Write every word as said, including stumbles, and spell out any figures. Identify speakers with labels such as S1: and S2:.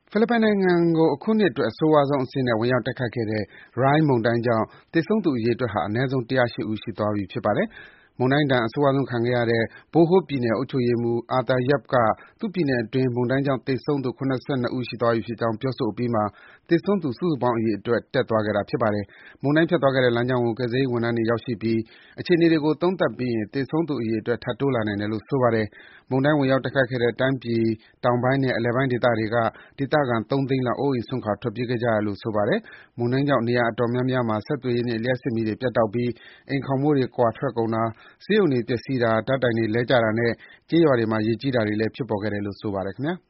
S1: ဖိလစ်ပိုင်နိုင်ငံကို အခုနှစ်အတွက် အဆိုးရွားဆုံးအဆင့်နဲ့ ဝင်ရောက်တိုက်ခတ်ခဲ့တဲ့ Rai မုန်တိုင်းကြောင့် သေဆုံးသူအရေအတွက်ဟာ အနည်းဆုံး ၁၀၈ ဦး ရှိသွားပြီ ဖြစ်ပါတယ်။ မုန်တိုင်းဒဏ် အဆိုးရွားဆုံးခံခဲ့ရတဲ့ Bohol ပြည်နယ် အုပ်ချုပ်ရေးမှူး Arthur Yap က သူ့ပြည်နယ်အတွင်း မုန်တိုင်းကြောင့် သေဆုံးသူ ၇၂ ဦး ရှိသွားပြီဖြစ်ကြောင်း ပြောဆိုအပြီးမှာ သေဆုံးသူ စုစုပေါင်း အရေအတွက် တက်သွားခဲ့တာ ဖြစ်ပါတယ်။ မုန်တိုင်းဖြတ်သွားခဲ့တဲ့ လမ်းကြောင်းကို ကယ်ဆယ်ရေးဝန်ထမ်းတွေ ရောက်ရှိပြီး အခြေအနေတွေကို သုံးသပ်ပြီးရင် သေဆုံးသူအရေအတွက် ထပ်တိုးလာနိုင်တယ်လို့ ဆိုပါတယ်။ မုန်တိုင်းဝင်ရောက်တိုက်ခတ်ခဲ့တဲ့ တိုင်းပြည်တောင်ပိုင်းနဲ့ အလယ်ပိုင်းဒေသတွေက ဒေသခံ ၃ သိန်းလောက် အိုးအိမ်စွန့်ခွာ ထွက်ပြေးခဲ့ကြရတယ်လို့ ဆိုပါတယ်။ မုန်တိုင်းကြောင့် နေရာအတော်များများမှာ ဆက်သွယ်ရေးနဲ့ လျှပ်စစ်မီးတွေ ပြတ်တောက်ပြီး အိမ်ခေါင်မိုးတွေ ကွာထွက်ကုန်တာ၊ ဆေးရုံတွေ ပျက်စီးတာ၊ ဓာတ်တိုင်တွေ လဲကျတာနဲ့ ကျေးရွာတွေမှာ ရေကြီးတာတွေလည်း ဖြစ်ပေါ်ခဲ့တယ်လို့ ဆိုပါတယ် ခင်ဗျာ။